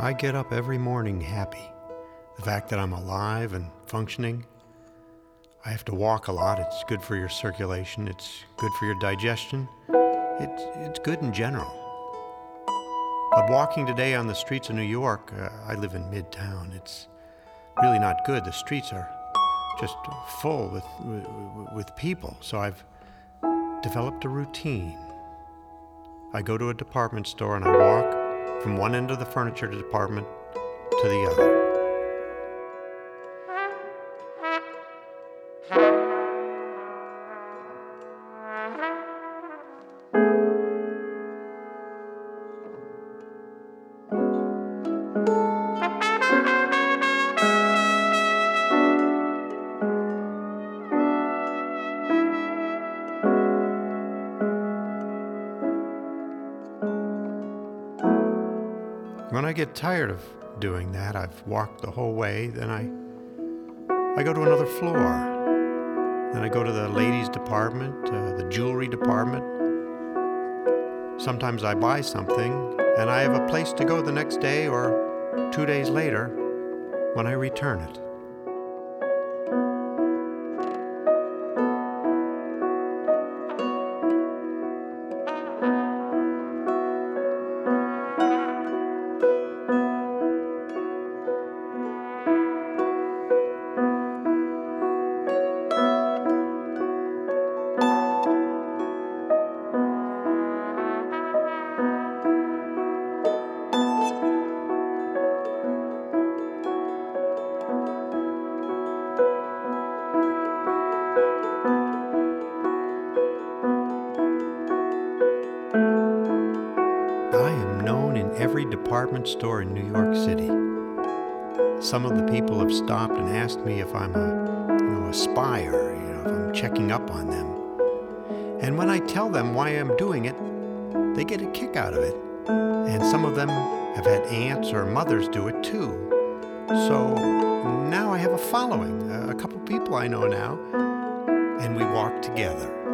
I get up every morning happy. The fact that I'm alive and functioning. I have to walk a lot. It's good for your circulation. It's good for your digestion. It's good in general. But walking today on the streets of New York, I live in Midtown, it's really not good. The streets are just full with people. So I've developed a routine. I go to a department store and I walk from one end of the furniture department to the other. When I get tired of doing that, I've walked the whole way, then I go to another floor. Then I go to the ladies' department, the jewelry department. Sometimes I buy something, and I have a place to go the next day or 2 days later when I return it. I am known in every department store in New York City. Some of the people have stopped and asked me if I'm a spy or, if I'm checking up on them. And when I tell them why I'm doing it, they get a kick out of it. And some of them have had aunts or mothers do it too. So now I have a following, a couple people I know now, and we walk together.